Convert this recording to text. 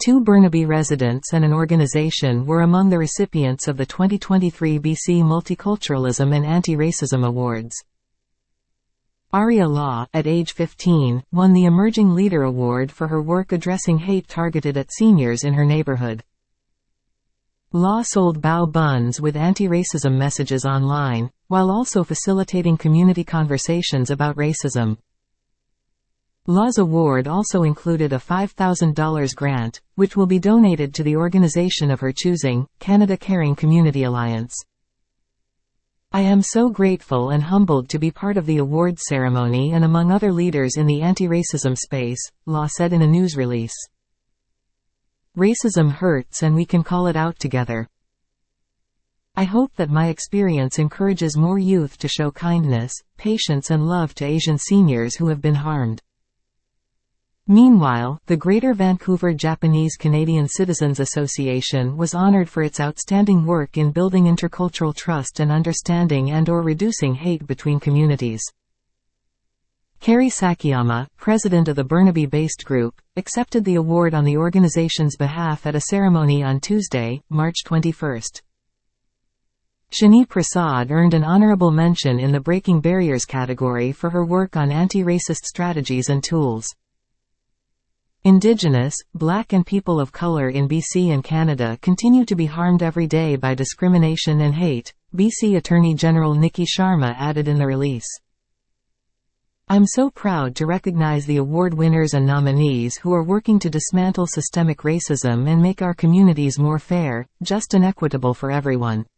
2 Burnaby residents and an organization were among the recipients of the 2023 BC Multiculturalism and Anti-Racism Awards. Aria Law, at age 15, won the Emerging Leader Award for her work addressing hate targeted at seniors in her neighborhood. Law sold bao buns with anti-racism messages online, while also facilitating community conversations about racism. Law's award also included a $5,000 grant, which will be donated to the organization of her choosing, Canada Caring Community Alliance. I am so grateful and humbled to be part of the awards ceremony and among other leaders in the anti-racism space, Law said in a news release. Racism hurts and we can call it out together. I hope that my experience encourages more youth to show kindness, patience and love to Asian seniors who have been harmed. Meanwhile, the Greater Vancouver Japanese Canadian Citizens Association was honored for its outstanding work in building intercultural trust and understanding and/or reducing hate between communities. Kerry Sakiyama, president of the Burnaby-based group, accepted the award on the organization's behalf at a ceremony on Tuesday, March 21. Shani Prasad earned an honorable mention in the Breaking Barriers category for her work on anti-racist strategies and tools. Indigenous, Black and people of color in BC and Canada continue to be harmed every day by discrimination and hate, BC Attorney General Nikki Sharma added in the release. I'm so proud to recognize the award winners and nominees who are working to dismantle systemic racism and make our communities more fair, just and equitable for everyone.